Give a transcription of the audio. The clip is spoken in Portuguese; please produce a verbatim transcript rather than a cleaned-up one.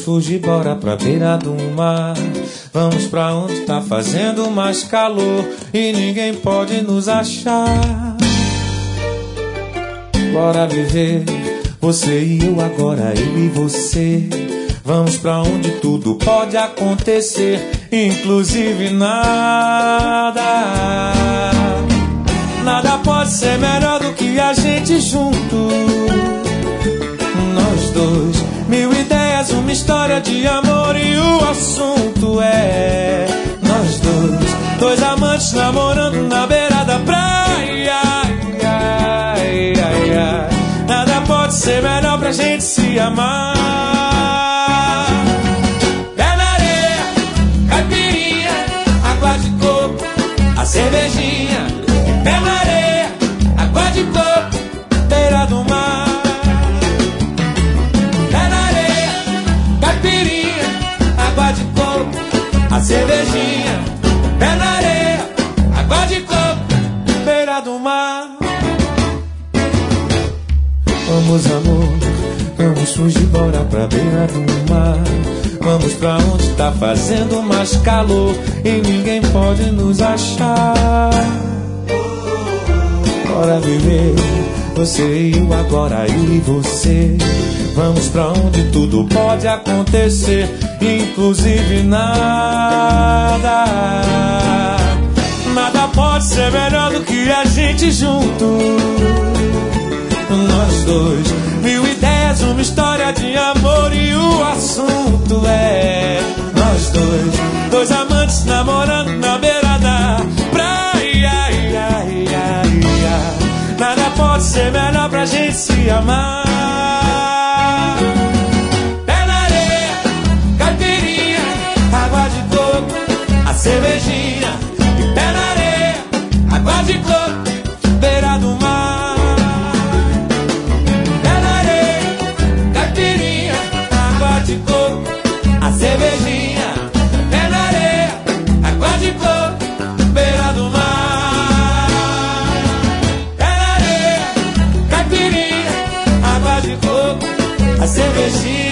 fugir, bora pra beira do mar. Vamos pra onde tá fazendo mais calor e ninguém pode nos achar. Bora viver, você e eu agora, eu e você. Vamos pra onde tudo pode acontecer, inclusive nada. Nada pode ser melhor do que a gente junto. Nós dois, mil ideias, uma história de amor e o assunto é nós dois, dois amantes namorando na beira da praia. Ai, ai, ai. Nada pode ser melhor pra gente se amar. Pé na areia, caipirinha, água de coco, a cervejinha. Pé na areia, água de coco, beira do mar. Pé na areia, caipirinha, água de coco, a cervejinha. Pé na areia, água de coco, beira do mar. Vamos, amor, vamos fugir, bora pra beira do mar. Vamos pra onde tá fazendo mais calor e ninguém pode nos achar. Bora viver, você e eu agora, eu e você. Vamos pra onde tudo pode acontecer, inclusive nada. Nada pode ser melhor do que a gente junto. Nós dois, mil ideias, uma história de amor e o assunto é nós dois, dois amantes namorando na beira da praia. Ai, ai, ai, ai. Nada pode ser melhor pra gente se amar. Pé na areia, caipirinha, água de coco, a cervejinha. E pé na areia, água de coco, beira do mar. De coco, a cervejinha. Pé na areia, água de coco, beira do mar. Pé na areia, caipirinha, água de coco, a cervejinha.